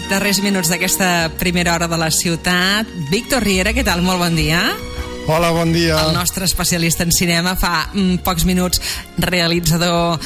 darrers minuts d'aquesta primera hora de la ciutat. Víctor Riera, què tal? Molt bon dia. Hola, bon dia. El nostre especialista en cinema, fa pocs minuts realitzador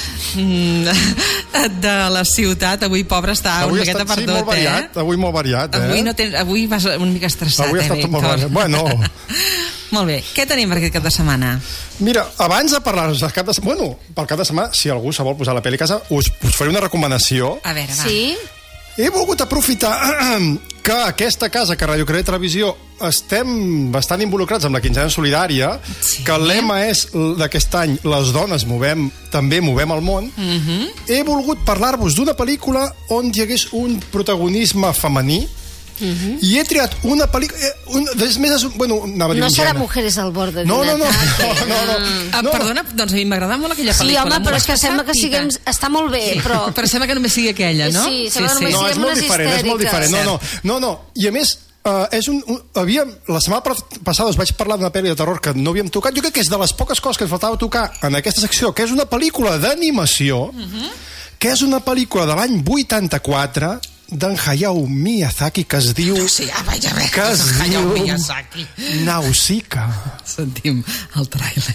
de la ciutat. Avui, pobre, està una miqueta per tot, molt variat, avui molt variat, Avui vas una mica estressat, avui Víctor? Molt variat. Bueno. Molt bé. Què tenim per aquest cap de setmana? Mira, abans de parlar-nos del cap de setmana... Bueno, pel cap de setmana, si algú se vol posar la pel·li a casa, us faré una recomanació. A veure, va. Sí? He volgut aprofitar que aquesta casa, que Radio Creu Televisió, estem bastant involucrats amb la quinzena solidària, que el lema és d'aquest any, les dones també movem el món. He volgut parlar-vos d'una pel·lícula on hi hagués un protagonisme femení, i he triat una pel·lícula... No serà Mujeres al borde no. Perdona, doncs a mi m'agrada molt aquella pel·lícula. Sí, home, però és que sembla que siguem... Està molt bé, però... Però sembla que només sigui aquella, no? Sí, sembla que només No, siguem unes histèriques. és molt diferent. No. I a més, la setmana passada us vaig parlar d'una pel·li de terror que no havíem tocat. Jo crec que és de les poques coses que ens faltava tocar en aquesta secció, que és una pel·lícula d'animació, que és una pel·lícula de l'any 84 d'en Hayao Miyazaki, que es diu... Sí, vaig a veure, és Hayao Miyazaki. Nausicaa. Sentim el tràiler.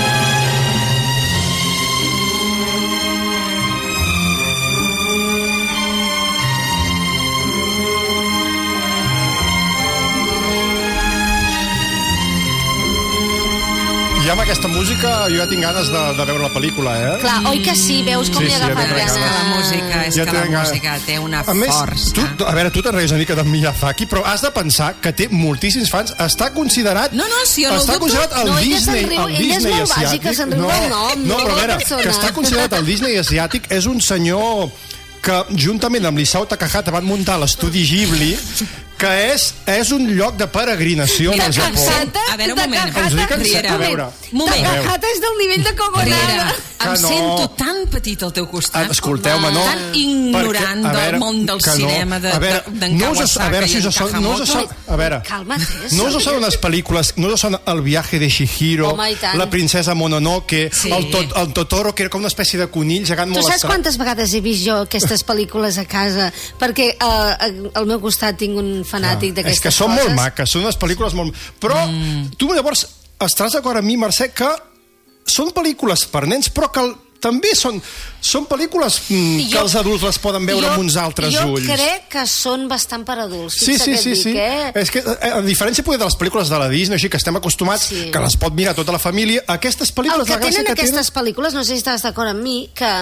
I amb aquesta música jo ja tinc ganes de veure la pel·lícula, Clar, oi que sí? Veus com li ha agafat ganes? És que la música té una força. A veure, tu te'n reies una mica de Miyazaki, però has de pensar que té moltíssims fans. Està considerat... Sí, no està considerat el Disney asiàtic. Ell és molt bàsic, que se'n riu del nom. No, però a veure, que està considerat el Disney asiàtic és un senyor que juntament amb l'Isao Takahata van muntar l'estudi Ghibli, que és un lloc de peregrinació al Japó. A veure, un moment. Riera. Takahata és del nivell de Kogonada. Em sento tan petit al teu costat. Escolteu-me, no. Tan ignorant del món del cinema d'en Kawasaki i en Kahamoto. A veure, no us sona unes pel·lícules, no us sona El viaje de Chihiro, La princesa Mononoke, el Totoro, que era com una espècie de conill gegant molt estrany. Tu saps quantes vegades he vist jo aquestes pel·lícules a casa? Perquè al meu costat tinc un fanàtic d'aquestes coses. És que són molt maques, són unes pel·lícules molt... Però tu llavors estaràs d'acord amb mi, Mercè, que són pel·lícules per nens, però que també són pel·lícules que els adults les poden veure amb uns altres ulls. Jo crec que són bastant per adults. Sí. És que, a diferència de les pel·lícules de la Disney, així que estem acostumats, que les pot mirar tota la família, aquestes pel·lícules... El que tenen aquestes pel·lícules, no sé si estàs d'acord amb mi, que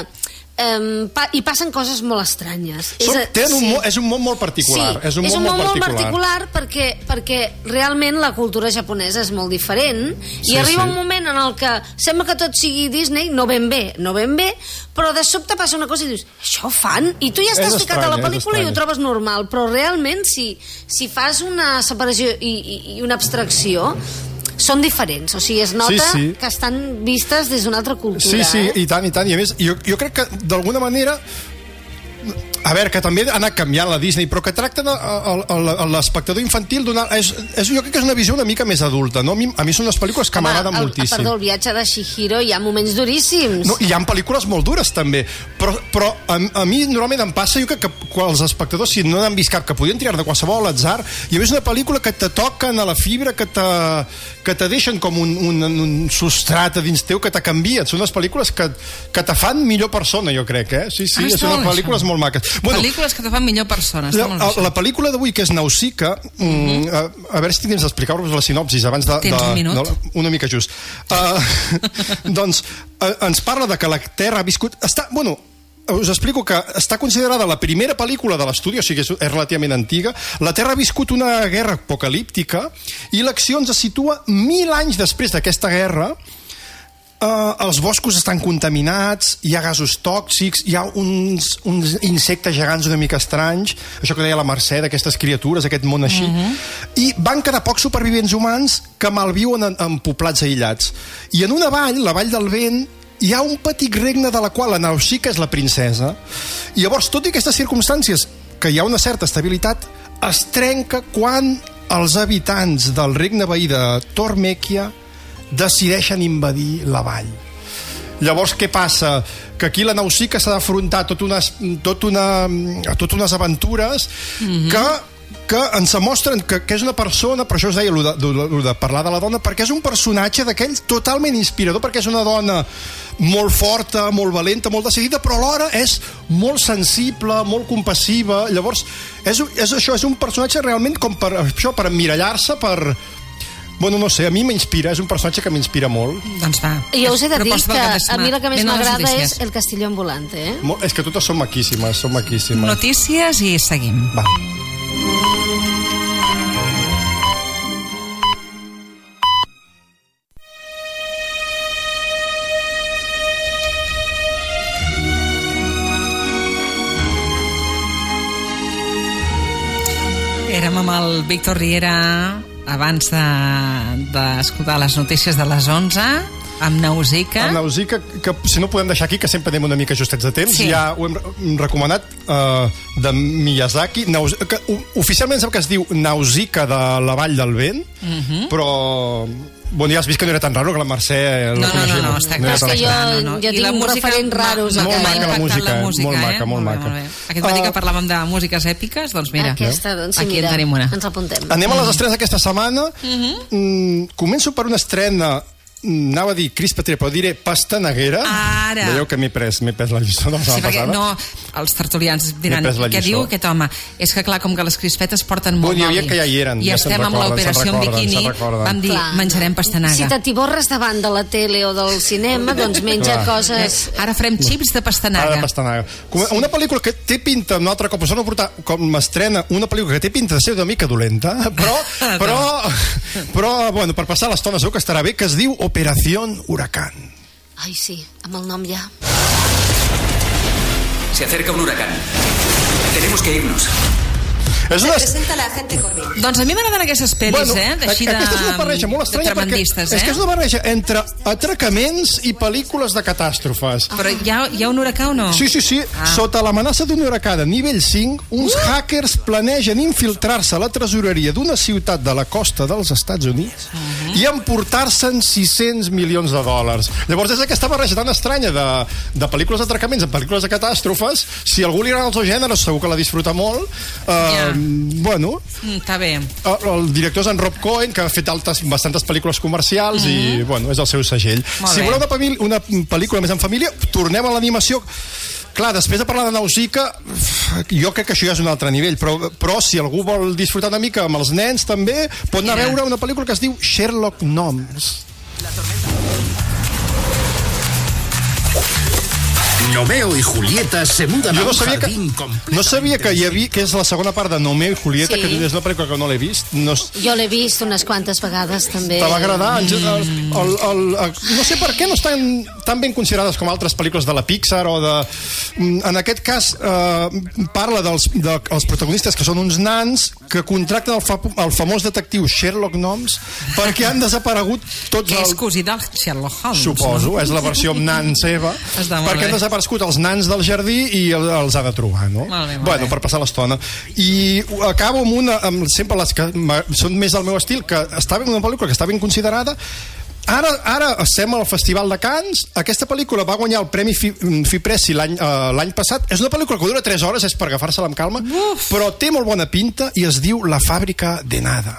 hi passen coses molt estranyes. És un món molt particular. Sí, és un món molt particular perquè realment la cultura japonesa és molt diferent i arriba un moment en el que sembla que tot sigui Disney, no ben bé, però de sobte passa una cosa i dius, això fan? I tu ja estàs ficat a la pel·lícula i ho trobes normal, però realment si fas una separació i una abstracció, són diferents, o sigui, es nota que estan vistes des d'una altra cultura. Sí, i tant. I a més, jo crec que d'alguna manera... A veure, que també ha anat canviant la Disney, però que tracten l'espectador infantil jo crec que és una visió una mica més adulta, no? A mi són unes pel·lícules que m'agraden moltíssim. Perdó, el viatge de Chihiro hi ha moments duríssims. No, hi ha pel·lícules molt dures també, però a mi normalment em passa, jo crec que els espectadors, si no n'han vist cap, que podien triar de qualsevol atzar, i a més una pel·lícula que te toquen a la fibra, que te deixen com un substrat a dins teu, que te canvien. Són unes pel·lícules que te fan millor persona, jo crec, Sí, són unes pel·lícules molt maques. Pel·lícules que te fan millor persona. La pel·lícula d'avui, que és Nausicaa, a veure si tinc temps d'explicar-vos la sinopsis abans de... Tens un minut? Una mica just. Doncs ens parla de que la Terra ha viscut... Us explico que està considerada la primera pel·lícula de l'estudi, o sigui, és relativament antiga. La Terra ha viscut una guerra apocalíptica i l'acció ens situa 1000 anys després d'aquesta guerra. Els boscos estan contaminats, hi ha gasos tòxics, hi ha uns insectes gegants una mica estranys, això que deia la Mercè, d'aquestes criatures, aquest món així, i van quedar pocs supervivents humans que malviuen en poblats aïllats. I en una vall, la Vall del Vent, hi ha un petit regne de la qual la Nausicaa és la princesa, i llavors, tot i aquestes circumstàncies, que hi ha una certa estabilitat, es trenca quan els habitants del regne veí de Tormèquia decideixen invadir la vall. Llavors, què passa? Que aquí la Nausicaa s'ha d'afrontar tot unes aventures que ens mostren que és una persona, per això us deia lo de parlar de la dona, perquè és un personatge d'aquells totalment inspirador, perquè és una dona molt forta, molt valenta, molt decidida, però alhora és molt sensible, molt compassiva. Llavors, és això, és un personatge realment com per emmirallar-se, bueno, no sé, a mi m'inspira, és un personatge que m'inspira molt. Doncs va. Jo us he de dir que a mi la que més m'agrada és El Castillo Ambulante, És que totes són maquíssimes, són maquíssimes. Notícies i seguim. Va. Érem amb el Víctor Riera abans d'escoltar les notícies de les 11 amb Nausicaa. Amb Nausicaa, que si no podem deixar aquí, que sempre anem una mica justets de temps, ja ho hem recomanat, de Miyazaki, que oficialment sap que es diu Nausicaa de la Vall del Vent, però... Bueno, ja has vist que no era tan raro, que la Mercè... No, està clar. És que jo tinc referents raros. Molt maca la música, molt maca. Aquest matí que parlàvem de músiques èpiques, doncs mira, aquesta, doncs sí, aquí en tenim una. Ens apuntem. Anem a les estrenes d'aquesta setmana. Començo per una estrena, anava a dir crispa-tira, però diré pastaneguera. Ara. Veieu que m'he pres la lliçó de la setmana passada. No, els tertulians diran, què diu aquest home? És que clar, com que les crispetes porten molt oli, que ja hi eren, i estem amb l'operació en biquini, vam dir, menjarem pastanaga. Si t'atiborres davant de la tele o del cinema, doncs menja coses... Ara farem xips de pastanaga. Una pel·lícula que té pinta, un altre cop, no portar com m'estrena, una pel·lícula que té pinta de ser una mica dolenta, però bueno, per passar l'estona segur que estarà bé, que es diu Operación Huracán. Ai, sí, amb el nom ja. Se acerca un huracán. Tenemos que irnos. Presenta la gente Corbin. Doncs a mi m'agraden aquestes pel·lis, Aquesta és una barreja molt estranya, perquè és que és una barreja entre atracaments i pel·lícules de catàstrofes. Però hi ha un huracà o no? Sí. Sota l'amenaça d'un huracà de nivell 5, uns hackers planegen infiltrar-se a la tresoreria d'una ciutat de la costa dels Estats Units i emportar-se'n $600 milions. Llavors és aquesta barreja tan estranya de pel·lícules d'atracaments amb pel·lícules de catàstrofes. Si algú li agrada els dos gèneres, segur que la disfruta molt. Bueno, està bé. El director és en Rob Cohen, que ha fet bastantes pel·lícules comercials i, bueno, és el seu segell. Si voleu una pel·lícula més en família, tornem a l'animació. Clar, després de parlar de Nausicaa, jo crec que això ja és un altre nivell, però si algú vol disfrutar una mica amb els nens també, pot anar a veure una pel·lícula que es diu Sherlock Gnomes. Romeo y Julieta se mudan a un jardín completamente... No sabia que hi havia, que és la segona part de Romeo y Julieta, que és una pel·lícula que no l'he vist. Jo l'he vist unes quantes vegades, també. Te va agradar? No sé per què no estan tan ben considerades com altres pel·lícules de la Pixar o de... En aquest cas, parla dels protagonistes, que són uns nans que contracten el famós detectiu Sherlock Gnomes perquè han desaparegut tots els... Que és cosí del Sherlock Holmes. Suposo, és la versió amb nan seva. Perquè han desaparegut els nans del jardí i els ha de trobar, no? Bueno, per passar l'estona. I acabo amb una, sempre les que són més del meu estil, que està ben una pel·lícula que està ben considerada. Ara estem al Festival de Cannes. Aquesta pel·lícula va guanyar el Premi Fipressi l'any passat. És una pel·lícula que dura 3 hores, és per agafar-se-la amb calma, però té molt bona pinta i es diu La fàbrica de nada.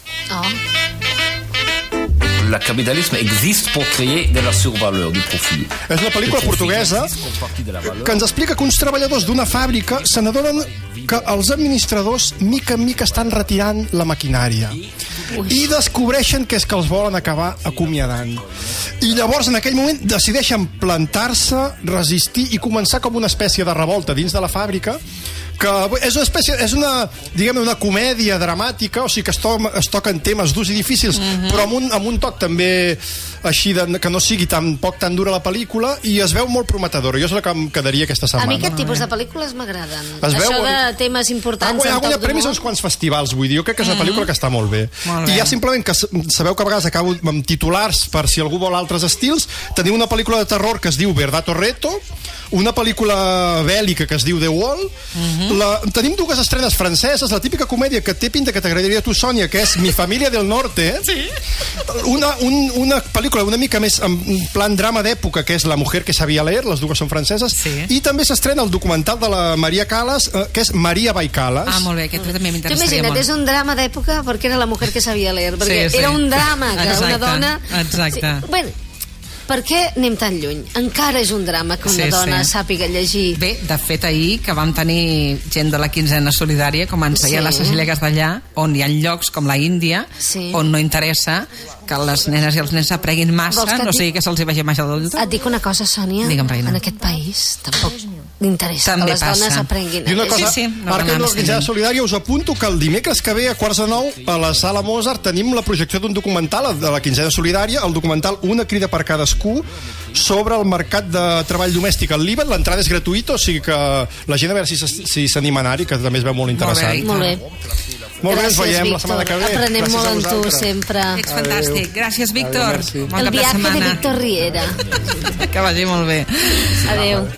Le capitalisme existe pour créer de la survaleur, du profit. És una pel·lícula portuguesa que ens explica que uns treballadors d'una fàbrica se n'adonen que els administradors mica en mica estan retirant la maquinària i descobreixen que és que els volen acabar acomiadant. I llavors en aquell moment decideixen plantar-se, resistir i començar com una espècie de revolta dins de la fàbrica, que és una comèdia dramàtica, o sigui que es toquen temes durs i difícils, però amb un toc també així que no sigui tan dura la pel·lícula, i es veu molt prometedora. Jo és la que em quedaria aquesta setmana. A mi aquest tipus de pel·lícules m'agraden. Això de temes importants. Ha guanyat premis a uns quants festivals, vull dir. Jo crec que és una pel·lícula que està molt bé. I ja simplement que sabeu que a vegades acabo amb titulars per si algú vol altres estils. Teniu una pel·lícula de terror que es diu Verdad o Reto, una pel·lícula bèl·lica que es diu The Wall. Tenim dues estrenes franceses, la típica comèdia que té pinta que t'agradaria a tu, Sònia, que és Mi Família del Norte. Sí. Una pel·lícula una mica més en plan drama d'època, que és La mujer que sabia leer, les dues són franceses, i també s'estrena el documental de la Maria Callas, que és Maria Baicalas. Ah, molt bé, aquest també m'interessaria molt. Imagina't, és un drama d'època perquè era La mujer que sabia leer, perquè era un drama que una dona... Exacte. Bueno, per què anem tan lluny? Encara és un drama que una dona sàpiga llegir. Bé, de fet, ahir que vam tenir gent de la quinzena solidària, com ens deia la Cecília Castellà, on hi ha llocs com la Índia, on no interessa que les nenes i els nens aprenguin massa, no sigui que se'ls hi vagi massa d'adulta. Et dic una cosa, Sònia, en aquest país tampoc interessa que les dones aprenguin. I una cosa, ara que la quinzena solidària, us apunto que el dimecres que ve a 8:45 a la Sala Mozart tenim la projecció d'un documental de la quinzena solidària, el documental Una crida per cadascú, sobre el mercat de treball domèstic al Líban. L'entrada és gratuïta, o sigui que la gent a veure si s'anima a anar-hi, que també es veu molt interessant. Molt bé. Molt bé, ens veiem la setmana que ve. Aprenem molt en tu, sempre. Ets fantàstic. Gràcies, Víctor. El viatge de Víctor Riera. Que vagi molt bé. Adéu.